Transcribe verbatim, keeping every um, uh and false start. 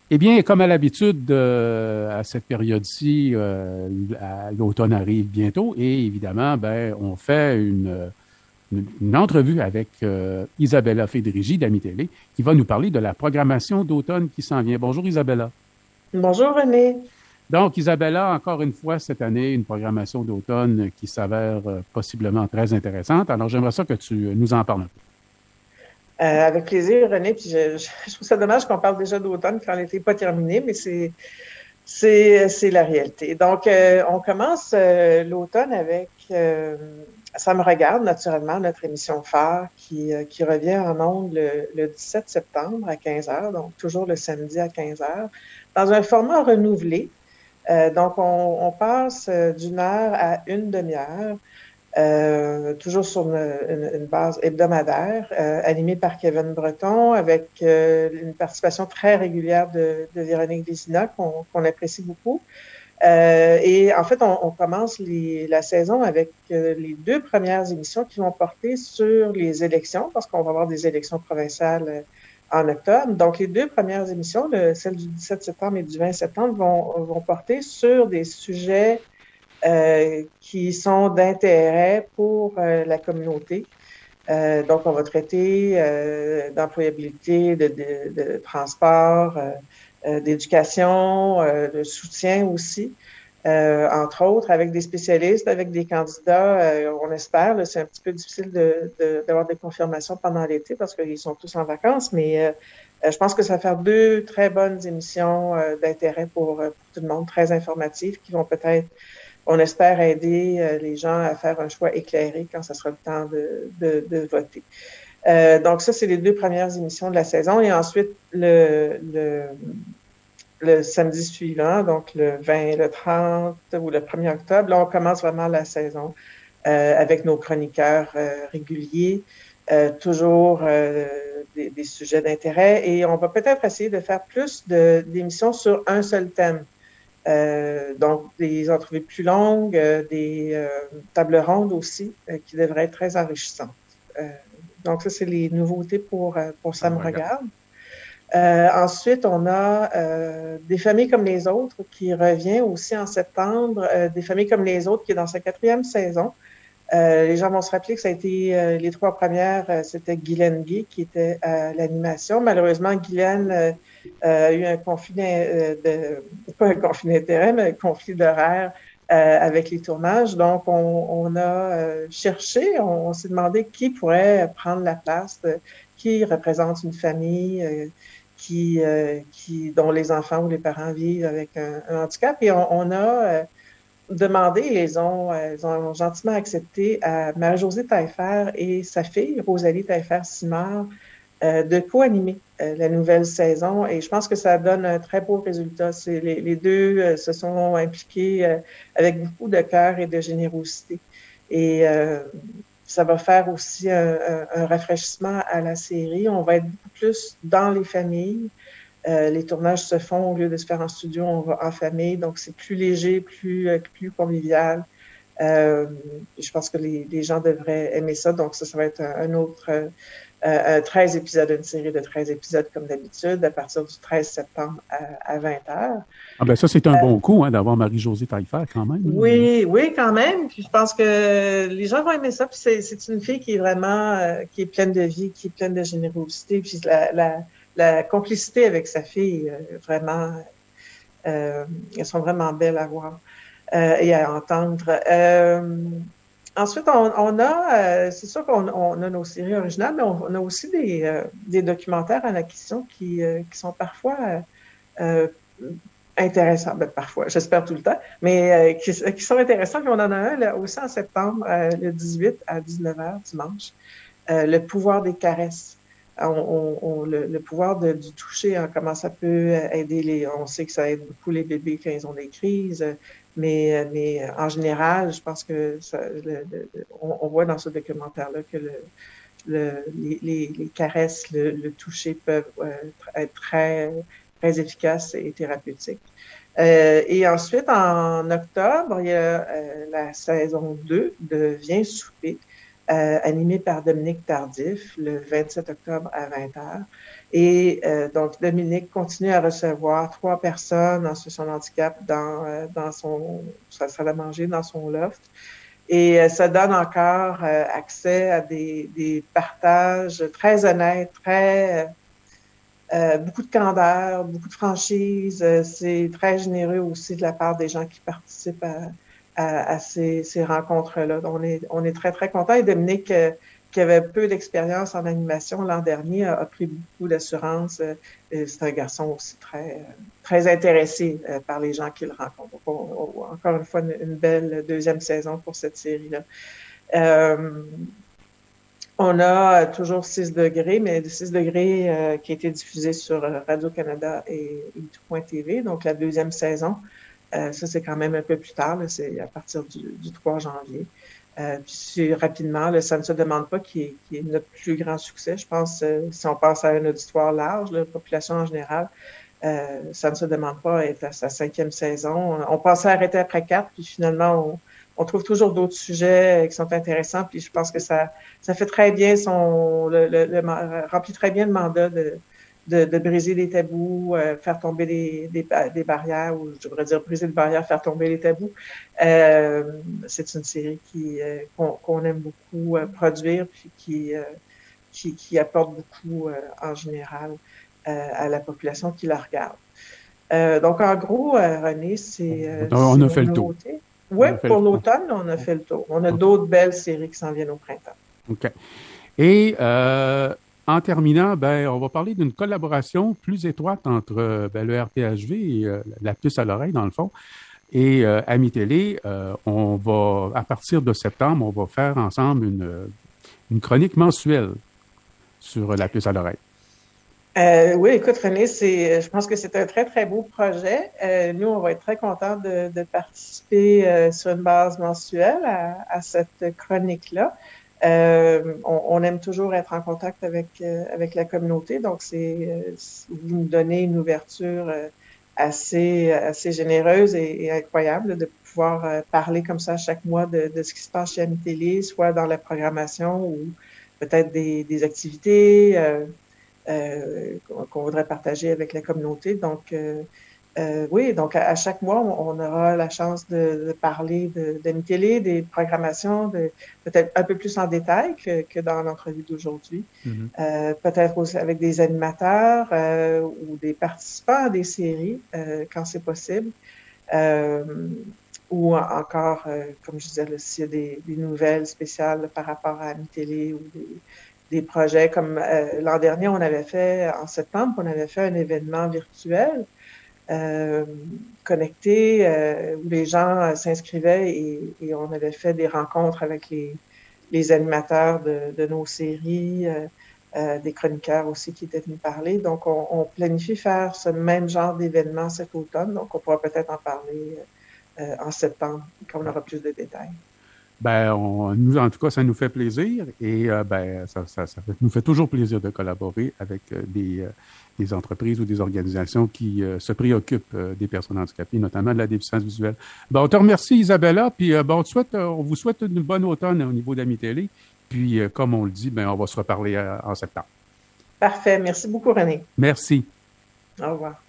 Eh bien, comme à l'habitude, euh, à cette période-ci, euh, à- l'automne arrive bientôt et évidemment, ben, on fait une, une, une entrevue avec euh, Isabella Federici d'Ami Télé qui va nous parler de la programmation d'automne qui s'en vient. Bonjour Isabella. Bonjour René. Donc, Isabella, encore une fois cette année, une programmation d'automne qui s'avère euh, possiblement très intéressante. Alors, j'aimerais ça que tu nous en parles un peu. Euh, avec plaisir, René. Puis je, je, je trouve ça dommage qu'on parle déjà d'automne quand l'été n'est pas terminé, mais c'est c'est c'est la réalité. Donc, euh, on commence euh, l'automne avec euh, Ça me regarde naturellement, notre émission phare qui euh, qui revient en ondes le, le dix-sept septembre à quinze heures, donc toujours le samedi à quinze heures, dans un format renouvelé. Euh, donc, on, on passe euh, d'une heure à une demi-heure. Euh, toujours sur une, une, une base hebdomadaire, euh, animée par Kevin Breton, avec euh, une participation très régulière de, de Véronique Vézina, qu'on qu'on apprécie beaucoup. Euh, et en fait, on, on commence les, la saison avec euh, les deux premières émissions qui vont porter sur les élections, parce qu'on va avoir des élections provinciales euh, en octobre. Donc, les deux premières émissions, le, celle du dix-sept septembre et du vingt septembre, vont, vont porter sur des sujets euh, qui sont d'intérêt pour euh, la communauté. Euh, donc, on va traiter euh, d'employabilité, de, de, de transport, euh, euh, d'éducation, euh, de soutien aussi, euh, entre autres, avec des spécialistes, avec des candidats, euh, on espère. Là, c'est un petit peu difficile de, de, d'avoir des confirmations pendant l'été parce qu'ils sont tous en vacances, mais euh, je pense que ça va faire deux très bonnes émissions euh, d'intérêt pour, pour tout le monde, très informatives, qui vont peut-être on espère aider euh, les gens à faire un choix éclairé quand ce sera le temps de, de, de voter. Euh, donc ça, c'est les deux premières émissions de la saison. Et ensuite, le, le, le samedi suivant, donc le vingt, le trente ou le premier octobre, là, on commence vraiment la saison euh, avec nos chroniqueurs euh, réguliers, euh, toujours euh, des, des sujets d'intérêt. Et on va peut-être essayer de faire plus de, d'émissions sur un seul thème. Euh, donc, des entrevues plus longues, euh, des euh, tables rondes aussi, euh, qui devraient être très enrichissantes. Euh, donc, ça, c'est les nouveautés pour, euh, pour Ça Ça me me regarde. regarde. Euh, ensuite, on a euh, Des familles comme les autres qui revient aussi en septembre. Euh, Des familles comme les autres qui est dans sa quatrième saison. Euh, les gens vont se rappeler que ça a été euh, les trois premières, euh, c'était Guylaine Gay qui était à l'animation. Malheureusement, Guylaine euh, euh, a eu un conflit d'in- euh, de, pas un conflit d'intérêt, mais un conflit d'horaire euh, avec les tournages. Donc, on, on a euh, cherché, on, on s'est demandé qui pourrait prendre la place, de, qui représente une famille euh, qui, euh, qui, dont les enfants ou les parents vivent avec un, un handicap. Et on, on a euh, demandé, et ils ont, euh, ils ont gentiment accepté à Marie-Josée Taillefer et sa fille, Rosalie Taillefer-Simard, euh, de co-animer euh, la nouvelle saison. Et je pense que ça donne un très beau résultat. C'est, les, les deux euh, se sont impliqués euh, avec beaucoup de cœur et de générosité. Et euh, ça va faire aussi un, un, un rafraîchissement à la série. On va être beaucoup plus dans les familles. Euh, les tournages se font, au lieu de se faire en studio, on va en famille, donc c'est plus léger, plus, euh, plus convivial. Euh, je pense que les, les gens devraient aimer ça, donc ça, ça va être un, un autre euh, euh, treize épisodes, une série de treize épisodes comme d'habitude, à partir du treize septembre à, à vingt heures. Ah ben ça, c'est un bon coup hein, d'avoir Marie-Josée Taillefer quand même. Là. Oui, oui, quand même. Puis je pense que les gens vont aimer ça. Puis c'est, c'est une fille qui est vraiment, euh, qui est pleine de vie, qui est pleine de générosité. Puis la, la, la complicité avec sa fille, euh, vraiment, euh, elles sont vraiment belles à voir euh, et à entendre. Euh, ensuite, on, on a, euh, c'est sûr qu'on on a nos séries originales, mais on, on a aussi des, euh, des documentaires à la question qui, euh, qui sont parfois euh, intéressants, ben, parfois, j'espère tout le temps, mais euh, qui, qui sont intéressants. Puis on en a un là, aussi en septembre, euh, le dix-huit à dix-neuf heures dimanche, euh, le pouvoir des caresses. On, on, on, le, le pouvoir de, du toucher, hein, comment ça peut aider les... On sait que ça aide beaucoup les bébés quand ils ont des crises, mais, mais en général, je pense que ça, le, le, on, on voit dans ce documentaire-là que le, le, les, les, les caresses, le, le toucher peuvent euh, être très, très efficaces et thérapeutiques. Euh, et ensuite, en octobre, il y a euh, la saison deux de Viens souper, euh, animé par Dominique Tardif, le vingt-sept octobre à vingt heures. Et euh, donc, Dominique continue à recevoir trois personnes en situation de handicap dans, euh, dans son, sa salle à manger, dans son loft. Et euh, ça donne encore euh, accès à des, des partages très honnêtes, très... Euh, beaucoup de candeur, beaucoup de franchise. Euh, c'est très généreux aussi de la part des gens qui participent à, à, à ces, ces rencontres-là. On est, on est très, très contents. Et Dominique, euh, qui avait peu d'expérience en animation l'an dernier, a, a pris beaucoup d'assurance. Euh, c'est un garçon aussi très, très intéressé euh, par les gens qu'il rencontre. Donc, on, on, encore une fois, une, une belle deuxième saison pour cette série-là. Euh, On a toujours six degrés, mais six degrés euh, qui a été diffusé sur Radio-Canada et e deux point t v, donc la deuxième saison. Euh, ça, c'est quand même un peu plus tard, là, c'est à partir du, du trois janvier. Euh, puis rapidement, là, ça ne se demande pas qui est, qui est notre plus grand succès. Je pense, euh, si on pense à un auditoire large, la population en général, euh, ça ne se demande pas être à sa cinquième saison. On, on pensait arrêter après quatre, puis finalement, on On trouve toujours d'autres sujets qui sont intéressants, puis je pense que ça, ça fait très bien son, le, le, le remplit très bien le mandat de, de, de briser les tabous, euh, faire tomber des, des, des barrières, ou je devrais dire briser les barrières, faire tomber les tabous. Euh, c'est une série qui euh, qu'on, qu'on aime beaucoup euh, produire, puis qui, euh, qui, qui apporte beaucoup euh, en général euh, à la population qui la regarde. Euh, donc en gros, euh, René, c'est, euh, on c'est a fait le tour. Oui, pour l'automne, on a fait le tour. On a okay. d'autres belles séries qui s'en viennent au printemps. OK. Et euh, en terminant, ben, on va parler d'une collaboration plus étroite entre ben, le R T H V et euh, la puce à l'oreille, dans le fond, et euh, Ami Télé. Euh, on va, à partir de septembre, on va faire ensemble une, une chronique mensuelle sur la puce à l'oreille. Euh, oui, écoute, René, c'est, je pense que c'est un très, très beau projet. Euh, nous, on va être très contents de, de participer euh, sur une base mensuelle à, à cette chronique-là. Euh, on, on aime toujours être en contact avec, euh, avec la communauté, donc c'est, euh, vous nous donnez une ouverture euh, assez, assez généreuse et, et incroyable de pouvoir euh, parler comme ça chaque mois de, de ce qui se passe chez Ami Télé, soit dans la programmation ou peut-être des, des activités euh, Euh, qu'on voudrait partager avec la communauté. Donc, euh, euh, oui, donc à, à chaque mois, on, on aura la chance de, de parler de, d'Ami Télé, des programmations, de, peut-être un peu plus en détail que, que dans l'entrevue d'aujourd'hui. Mm-hmm. Euh, peut-être aussi avec des animateurs euh, ou des participants à des séries, euh, quand c'est possible. Euh, ou encore, euh, comme je disais, là, s'il y a des, des nouvelles spéciales là, par rapport à Ami Télé ou des des projets comme euh, l'an dernier, on avait fait, en septembre, on avait fait un événement virtuel euh, connecté euh, où les gens euh, s'inscrivaient et, et on avait fait des rencontres avec les, les animateurs de, de nos séries, euh, euh, des chroniqueurs aussi qui étaient venus parler. Donc, on, on planifie faire ce même genre d'événement cet automne. Donc, on pourra peut-être en parler euh, en septembre quand on aura plus de détails. Ben, on, nous, en tout cas, ça nous fait plaisir et euh, ben, ça, ça, ça nous fait toujours plaisir de collaborer avec euh, des, euh, des entreprises ou des organisations qui euh, se préoccupent euh, des personnes handicapées, notamment de la déficience visuelle. Ben, on te remercie, Isabella, puis euh, ben, on, te souhaite, euh, on vous souhaite une bonne automne au niveau d'Ami Télé. Puis, euh, comme on le dit, ben, on va se reparler euh, en septembre. Parfait. Merci beaucoup, René. Merci. Au revoir.